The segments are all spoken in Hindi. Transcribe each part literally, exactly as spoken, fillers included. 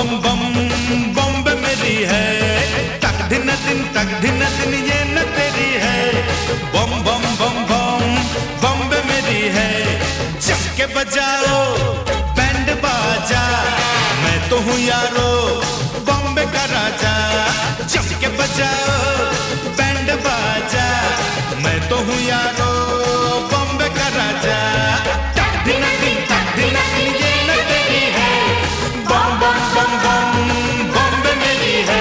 बम बम बॉम्बे मेरी है, तक दिन दिन तक दिन दिन ये न तेरी है। बम बम बम बम बॉम्बे मेरी है, जम के बजाओ बैंड बाजा, मैं तो हूँ यारो बॉम्बे का राजा। जम के बजाओ बैंड बाजा, मैं तो हूँ यारो बॉम्बे का राजा। तक दिन दिन तक दिन दिन ये न तेरी है, बम बम बम बम बॉम्बे मेरी है।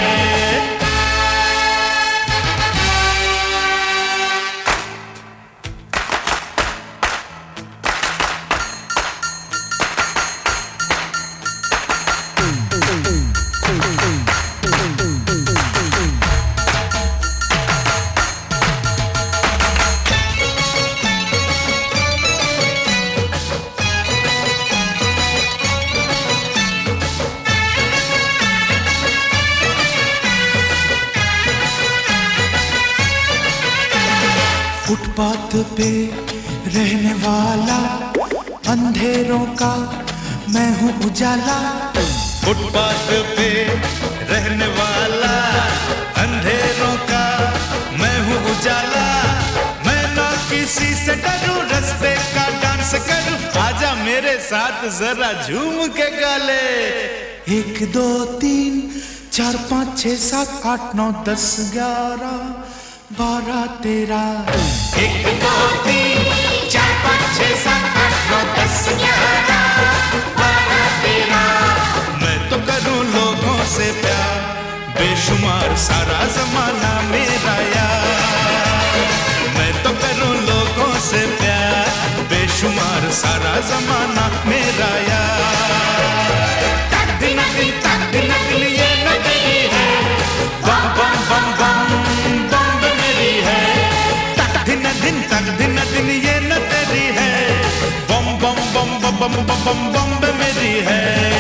फुटपाथ पे रहने वाला, अंधेरों का मैं हूँ उजाला। फुटपाथ पे रहने वाला, अंधेरों का मैं हूँ उजाला। मैं ना किसी से डरूं, रास्ते का डांस करूं, आजा मेरे साथ जरा झूम के गाले। एक दो तीन चार पाँच छः सात आठ नौ दस ग्यारह बारह तेरह। एक दो तीन चार पाँच छः सात आठ नौ दस ग्यारह बारह तेरह। मैं तो करूँ लोगों से प्यार, बेशुमार सारा जमाना मेरा यार। मैं तो करूँ लोगों से प्यार, बेशुमार सारा जमाना मेरा यार। तक दिन दिन तक दिन दिन ये न तेरी है, बम बम बम बम बॉम्बे मेरी है। तक दिन दिन तक दिन दिन ये न तेरी है, बम बम बम बम बम बम बम बॉम्बे मेरी है।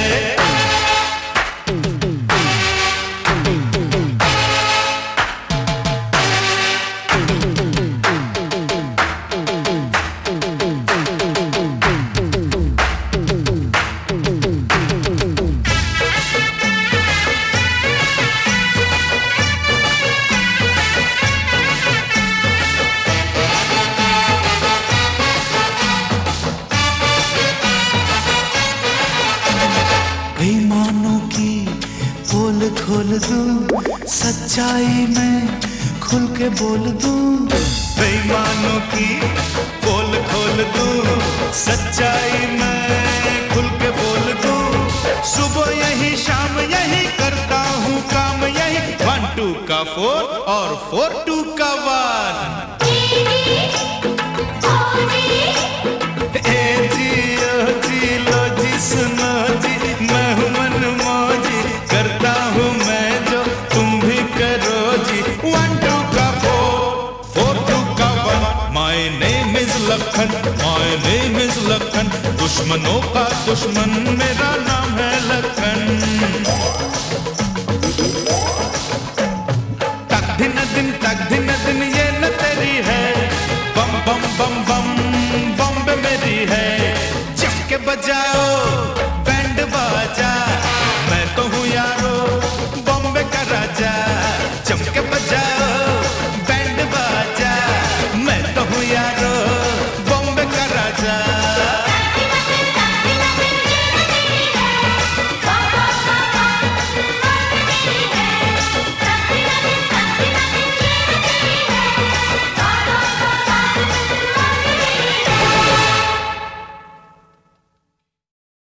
बेईमानों की पोल खोल दूं, सच्चाई में खुल के बोल दूं। बेईमानों की पोल खोल दूं, सच्चाई में खुल के बोल दूं। सुबह यही शाम यही करता हूँ काम यही, वन टू का फोर और फोर टू का वन। ए जी ओ जी लो जी सुनो जी, मैं हूँ मन मौजी, करता हूँ मैं जो तुम भी करो जी। वन टू का फोर, फोर टू का one. My name is Lakhan, my name is Lakhan, दुश्मनों का दुश्मन मेरा नाम है लखन। तक दिन दिन तक दिन दिन ये न तेरी है, बम बम बम बम बॉम्बे मेरी है। जम के बजाओ